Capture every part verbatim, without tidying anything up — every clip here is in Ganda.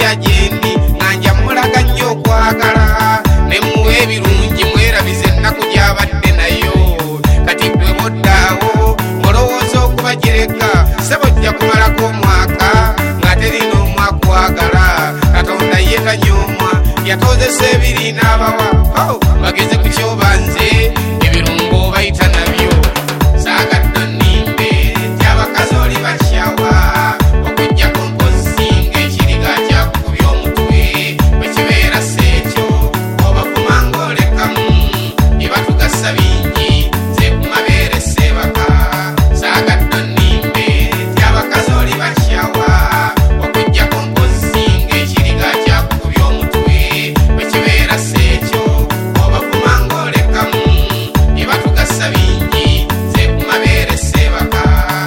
byajendi nganja mulaga nnyo okwagala ne muwe ebirungi mwerabize ennaku gy'abadde nayo kati gwe boddaawo olowooza okubagireka sebojja kumalako omwaka ng'ate lina omwakwagala katonda ye tanyoomwa yatozesa ebiri n'abawa bageze ku kyobanze ebirungo bayita nabyo saagaddo nnimbe gy'abakazi oli bakyawa okujjako mpozi ng'ekiriga kyakukubya omutwe bwe kibeera seekyo obavuma ng'olekamu bye batugasa bingi ze ku mabeere seebaka saagaddo nnimbe gy'abakazi oli bakyawa okujjako mpozi ng'ekiriga kyakukubya omutwe bwe kibeera seekyo obavuma ng'olekamu bye batugasa bingi ze ku mabeere seebaka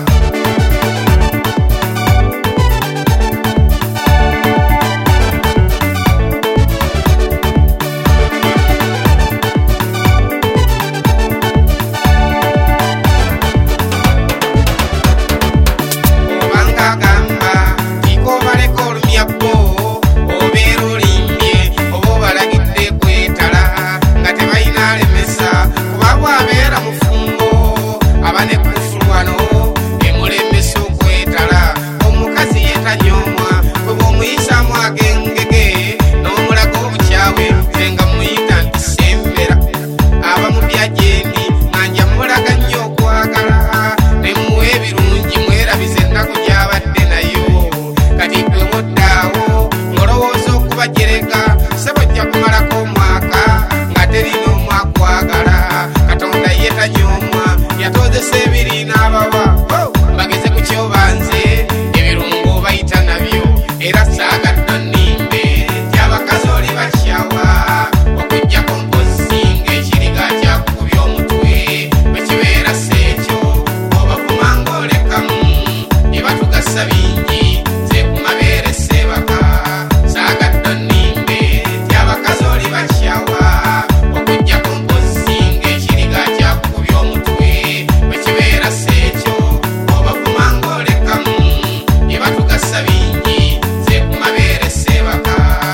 obanga agamba tikobaleka olumyabbo obeera olimbye oba obalagidde kwetala nga tebalina alemesa kuba bwabeera mufumbo aba ne kufulwano emulemesa okwetala omukazi yetanyoomwa bwe bw'omuyisaamu agengege n'omulaga obukyawe nze nga muyita nti sembera aba mu byajendi nganja mulaga nnyo okwagala ne muwe ebirungi mwerabize ennaku gy'abadde nayo kati gwe boddaawo ng'olowooza okubagereka sebojja kumalako omwaka ng'ate lina omwakwagala katonda ye tanyoomwa yatozesa ebiri n'abawa bageze ku kyobanze ebirungo bayita nabyo era saagaddo nnimbe gy'abakazi oli bakyawa okujjako mpozi ng'ekiriga kyakukubya omutwe bwe kibeera seekyo obavuma ng'olekamu bye batugasa bingi ze ku mabeere seebaka saagaddo nnimbe gy'abakazi oli bakyawa okujjako mpozi ng'ekiriga kyakukubya omutwe bwe kibeera seekyo obavuma ng'olekamu bye batugasa bingi ze ku mabeere seebaka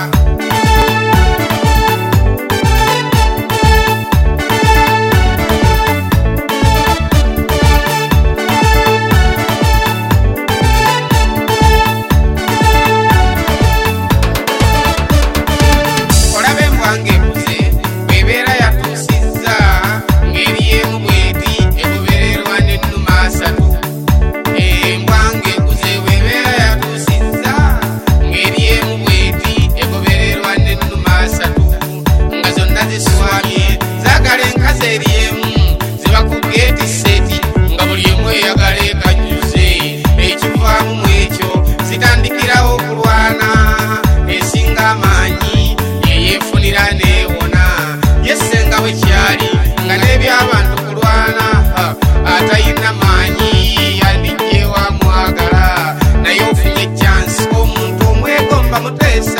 olaba embwanga ebuze bw'ebeera yatuusizza ng'eri emu bw'eti egobererwa n'ennuma asatu embwanga ebuze bw'ebeera yatuusizza ng'eri emu bw'eti egobererwa n'ennuma asatu nga zonna ziswamye zaagala enkazi eri emu ziba ku geeti seti nga buli emu eyagala ekajjuze ekivaamu mu ekyo zitandikirawo okulwana esinga amaanyi yeyeefunira neewona yesenga bwe kyali nga n'eby'abantu kulwana ha, atayina maanyi yandijjewa mwagala naye ofunye chansi omuntu omwegomba muteesa